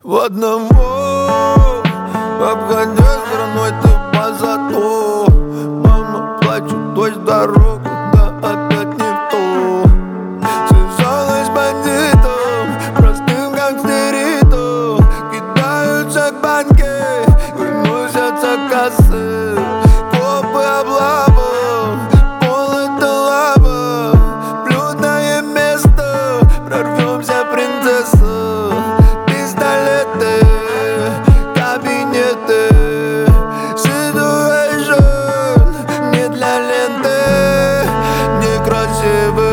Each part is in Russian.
В одного, обходя стороной ты позаду. Мама плачет, дождь дорогу, да опять не в ту. Связалась с бандитом, простым гангстеритом. Кидаются к банке и носятся косы. Копы облава, пол это лава. Блюдное место, прорвемся, принцесса. Пистолеты, кабинеты, situation не для ленты. Некрасивые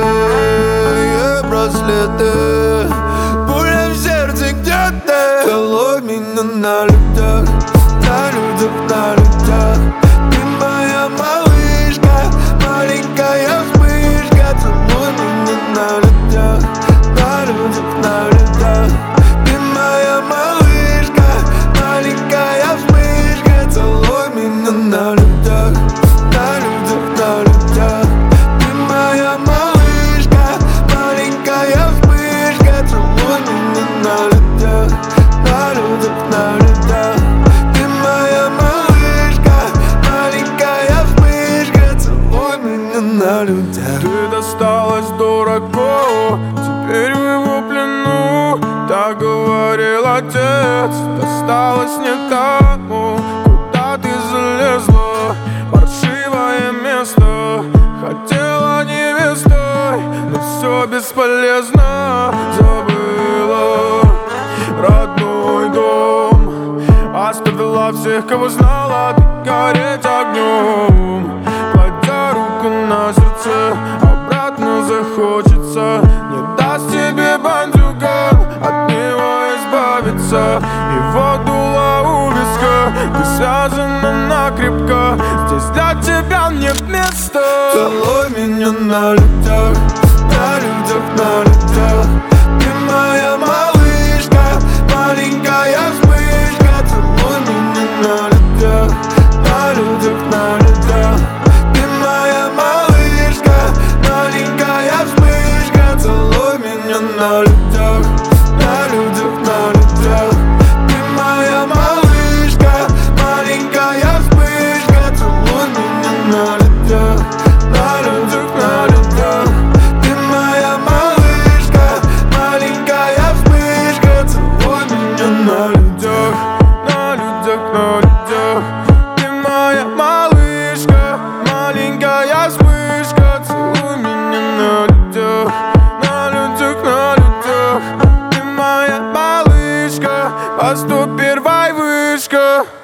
браслеты, пуля в сердце, где ты? Целуй меня на людях, на людях, на людях. Ты моя малышка, маленькая вспышка. Целуй меня на людях, на людях, на людях. Ты моя малышка, маленькая вспышка. Целуй меня на людях, на людях, на людях. Ты моя малышка, маленькая вспышка. Целуй меня на людях, на людях, на людях. Ты моя малышка, маленькая вспышка. Целуй меня на людях. Ты досталась дураку, теперь в его плену. Так говорил отец, досталось не тому. Куда ты залезла, паршивое место. Хотела невестой, но все бесполезно. Забыла родной дом, оставила всех, кого знала. Ты гореть огнем, кладя руку на сердце. Обратно захочется, не даст тебе бандюган от него избавиться. Его дуло у виска, ты связана накрепко. Здесь для тебя нет места. Целуй меня на людях, на людях, на людях. Ты моя малышка, маленькая вспышка. Целуй меня на людях, на людях, на людях. Ты моя малышка, маленькая вспышка. Целуй меня на людях, на людях, на людях. Ты моя малышка, маленькая вспышка. Целуй меня на людях, на людях, на людях. Ты моя малышка, маленькая вспышка. Целуй меня на людях, На людях, на людях. Ты моя малышка, маленькая вспышка. Целуй меня на людях, на людях, на людях. Ты моя малышка, поступь первая вышка.